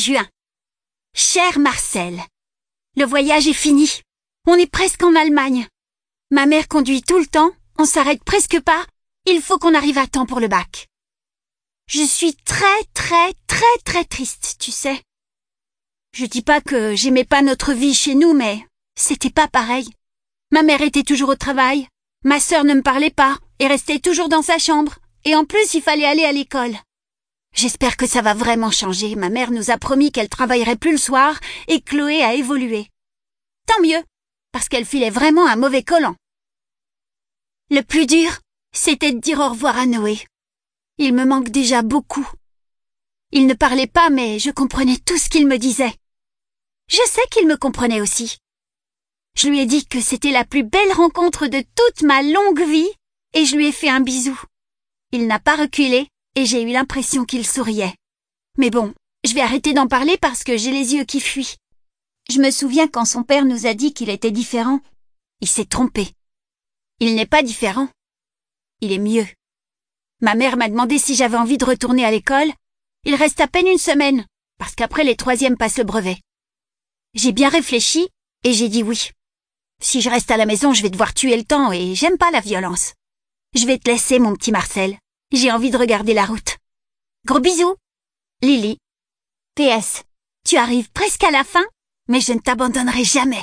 juin. Cher Marcel, le voyage est fini. On est presque en Allemagne. Ma mère conduit tout le temps, on s'arrête presque pas. Il faut qu'on arrive à temps pour le bac. Je suis très triste, tu sais. Je dis pas que j'aimais pas notre vie chez nous, mais c'était pas pareil. Ma mère était toujours au travail, ma sœur ne me parlait pas et restait toujours dans sa chambre. Et en plus, il fallait aller à l'école. J'espère que ça va vraiment changer. Ma mère nous a promis qu'elle travaillerait plus le soir et Chloé a évolué. Tant mieux, parce qu'elle filait vraiment un mauvais collant. Le plus dur, c'était de dire au revoir à Noé. Il me manque déjà beaucoup. Il ne parlait pas, mais je comprenais tout ce qu'il me disait. Je sais qu'il me comprenait aussi. Je lui ai dit que c'était la plus belle rencontre de toute ma longue vie et je lui ai fait un bisou. Il n'a pas reculé et j'ai eu l'impression qu'il souriait. Mais bon, je vais arrêter d'en parler parce que j'ai les yeux qui fuient. Je me souviens quand son père nous a dit qu'il était différent. Il s'est trompé. Il n'est pas différent. Il est mieux. Ma mère m'a demandé si j'avais envie de retourner à l'école. Il reste à peine une semaine, parce qu'après les troisièmes passent le brevet. J'ai bien réfléchi et j'ai dit oui. Si je reste à la maison, je vais devoir tuer le temps et j'aime pas la violence. Je vais te laisser, mon petit Marcel. J'ai envie de regarder la route. Gros bisous. Lily. PS. Tu arrives presque à la fin, mais je ne t'abandonnerai jamais.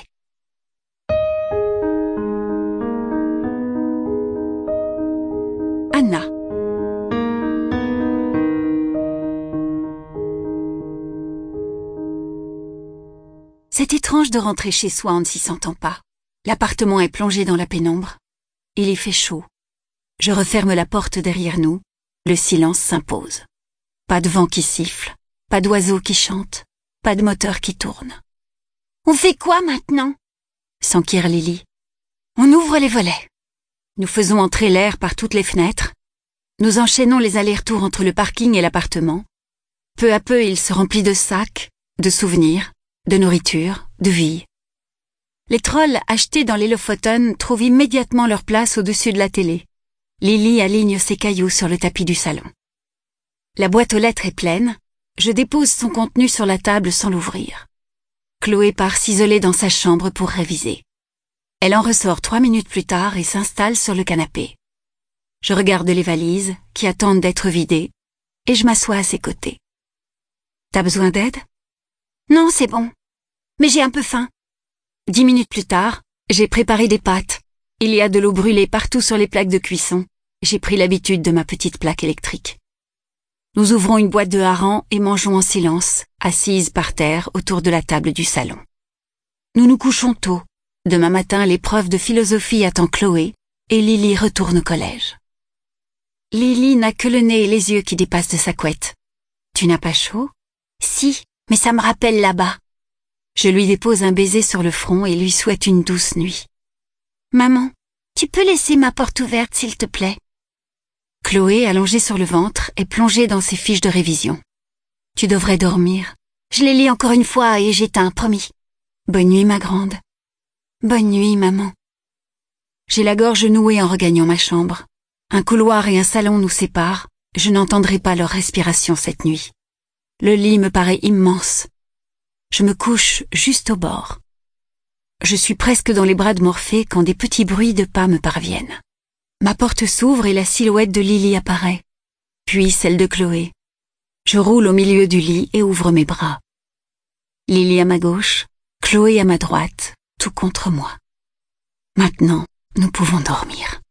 Anna. C'est étrange de rentrer chez soi en ne s'y sentant pas. L'appartement est plongé dans la pénombre. Il y fait chaud. Je referme la porte derrière nous. Le silence s'impose. Pas de vent qui siffle, pas d'oiseaux qui chantent, pas de moteur qui tourne. On fait quoi maintenant? S'enquiert Lily. On ouvre les volets. Nous faisons entrer l'air par toutes les fenêtres. Nous enchaînons les allers-retours entre le parking et l'appartement. Peu à peu, il se remplit de sacs, de souvenirs, de nourriture, de vie. Les trolls achetés dans les Lofoten trouvent immédiatement leur place au-dessus de la télé. Lily aligne ses cailloux sur le tapis du salon. La boîte aux lettres est pleine. Je dépose son contenu sur la table sans l'ouvrir. Chloé part s'isoler dans sa chambre pour réviser. Elle en ressort 3 minutes plus tard et s'installe sur le canapé. Je regarde les valises, qui attendent d'être vidées, et je m'assois à ses côtés. T'as besoin d'aide? Non, c'est bon. Mais j'ai un peu faim. 10 minutes plus tard, j'ai préparé des pâtes. Il y a de l'eau brûlée partout sur les plaques de cuisson. J'ai pris l'habitude de ma petite plaque électrique. Nous ouvrons une boîte de harengs et mangeons en silence, assises par terre autour de la table du salon. Nous nous couchons tôt. Demain matin, l'épreuve de philosophie attend Chloé et Lily retourne au collège. Lily n'a que le nez et les yeux qui dépassent de sa couette. Tu n'as pas chaud? Si, mais ça me rappelle là-bas. Je lui dépose un baiser sur le front et lui souhaite une douce nuit. Maman, tu peux laisser ma porte ouverte, s'il te plaît? Chloé, allongée sur le ventre, est plongée dans ses fiches de révision. Tu devrais dormir. Je les lis encore une fois et j'éteins, promis. Bonne nuit, ma grande. Bonne nuit, maman. J'ai la gorge nouée en regagnant ma chambre. Un couloir et un salon nous séparent. Je n'entendrai pas leur respiration cette nuit. Le lit me paraît immense. Je me couche juste au bord. Je suis presque dans les bras de Morphée quand des petits bruits de pas me parviennent. Ma porte s'ouvre et la silhouette de Lily apparaît, puis celle de Chloé. Je roule au milieu du lit et ouvre mes bras. Lily à ma gauche, Chloé à ma droite, tout contre moi. Maintenant, nous pouvons dormir.